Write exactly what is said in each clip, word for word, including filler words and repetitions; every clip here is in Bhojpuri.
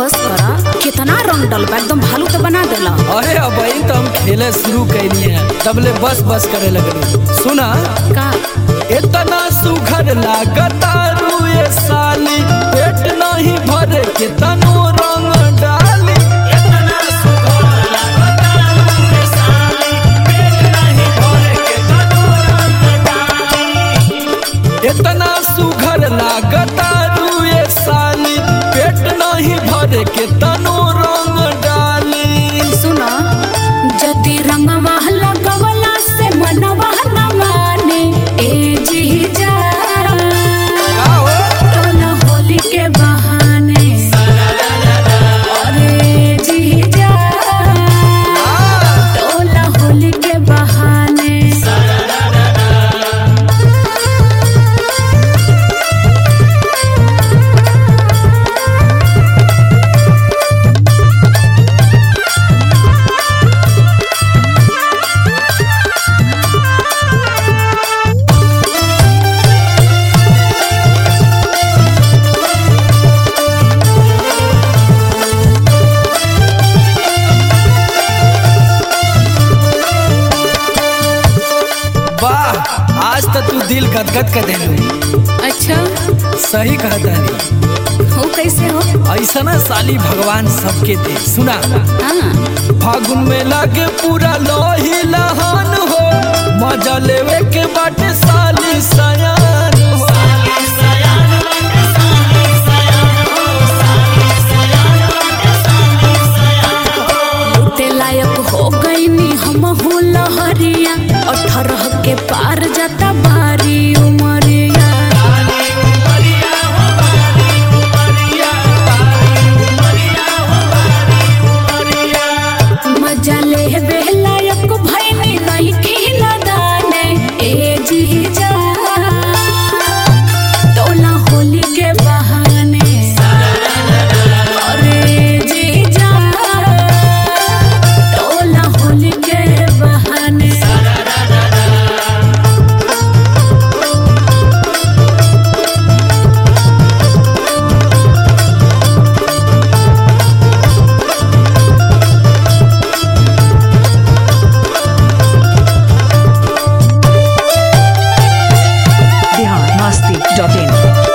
बस करा, कितना रंग डलबा, एकदम भालू तो बना देला। अरे अब तो हम खेले शुरू कैलिए हैं, तबले बस बस करे लगलू। सुना का इतना सुघर लागता रुए साली, पेट नहीं भरे के तनो रंग डाली। इतना सुघर लागता रुए साली, पेट नहीं भरे के तनो रंग डाली। इतना सुघर लागता रुए साली, पेट नहीं भरे के तनो रंग डाली। सुना जति रंगवा लगवला से मनवा न माने, ए जीजा टोला होली के बहाने। अरे जीजा टोला होली के बहाने। आज तो तू दिल गदगद कर देलू। अच्छा सही कहता नहीं हो, कैसे हो? ऐसा ना साली भगवान सबके दे। सुना हाँ फागुन में लागे पूरा लोही लहान हो, मजा लेवे के बाटे साली सयान हो। लूटे लायक हो गई नी हम हो लहरिया, अठारह के पार जाता बारी उमरिया। मजा ले बेलायक भैनी नहीं खिला दाने, ए जीजा टोला होली के बहाने। अरे जीजा टोला होली के बहाने। Bihar Masti dot in.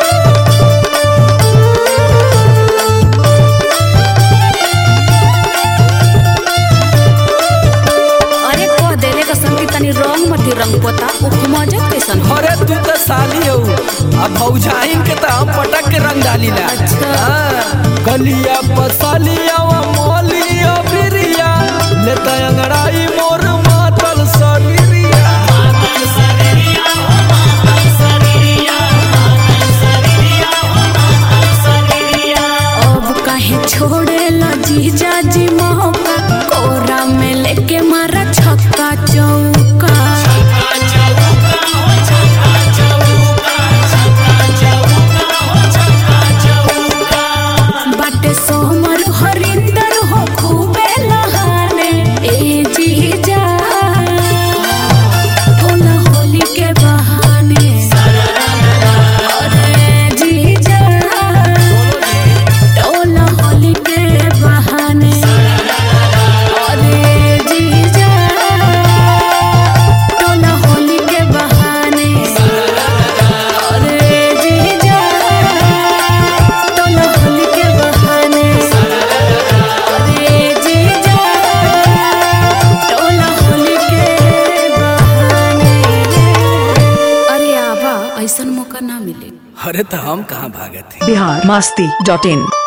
अरे कह देले का संगी तनी रंग मती रंग पोता उपमजत कैसन हो? अरे तू तो साली हो, अब भौजाइन के तो हम पटक के रंग डाली ला। अच्छा। हाँ, गलिया पसालिया व मोलिया बिरिया, लेता अंगड़ाई मोर मातल सरिया। अब काहे छोड़े ला जीजा जी मौका, कोरा में लेके मारा छक्का चौका। बाटे सोमर हरिंदर हो खूबे लहाने, ए जीजा टोला होली के बहाने। अरे जीजा टोला होली के बहाने। अरे जीजा टोला होली के बहाने। अरे जीजा टोला होली के बहाने। अरे जीजा टोला होली के बहाने। अरे आबा ऐसन मौका ना मिले। अरे तो हम कहाँ भागत हैं। बिहार मस्ती डॉट इन।